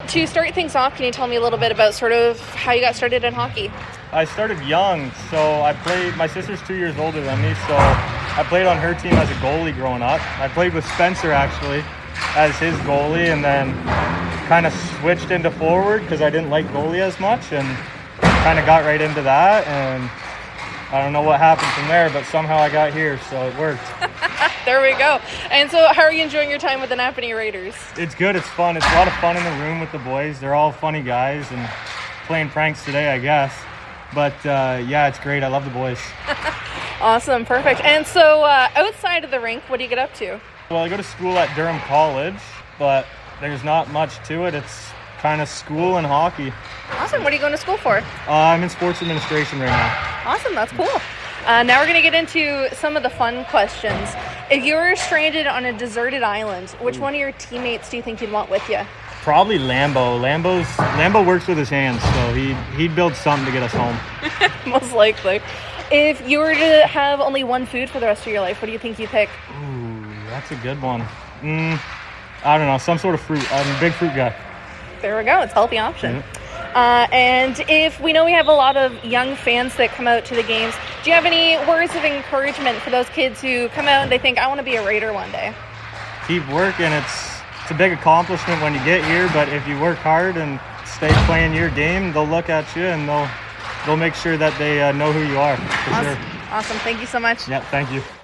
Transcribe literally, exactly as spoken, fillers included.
to start things off, can you tell me a little bit about sort of how you got started in hockey? I started young, so I played, my sister's two years older than me, so I played on her team as a goalie growing up. I played with Spencer, actually, as his goalie, and then kind of switched into forward because I didn't like goalie as much, and kind of got right into that, and I don't know what happened from there, but somehow I got here, so it worked. There we go. And so how are you enjoying your time with the Napanee Raiders? It's good. It's fun. It's a lot of fun in the room with the boys. They're all funny guys and playing pranks today, I guess. But, uh, yeah, it's great. I love the boys. Awesome. Perfect. And so uh, outside of the rink, what do you get up to? Well, I go to school at Durham College, but there's not much to it. It's kind of school and hockey. Awesome. What are you going to school for? Uh, I'm in sports administration right now. Awesome. That's cool. Uh, now we're going to get into some of the fun questions. If you were stranded on a deserted island, which one of your teammates do you think you'd want with you? Probably Lambo. Lambo's Lambo works with his hands, so he he'd build something to get us home. Most likely. If you were to have only one food for the rest of your life, what do you think you'd pick? Ooh, that's a good one. Mm, I don't know, some sort of fruit. I'm a big fruit guy. There we go. It's a healthy option. Mm-hmm. Uh, and if we know we have a lot of young fans that come out to the games, do you have any words of encouragement for those kids who come out and they think, I want to be a Raider one day? Keep working. It's it's a big accomplishment when you get here, but if you work hard and stay playing your game, they'll look at you and they'll they'll make sure that they uh, know who you are, for Awesome. sure. Awesome. Thank you so much. Yeah, thank you.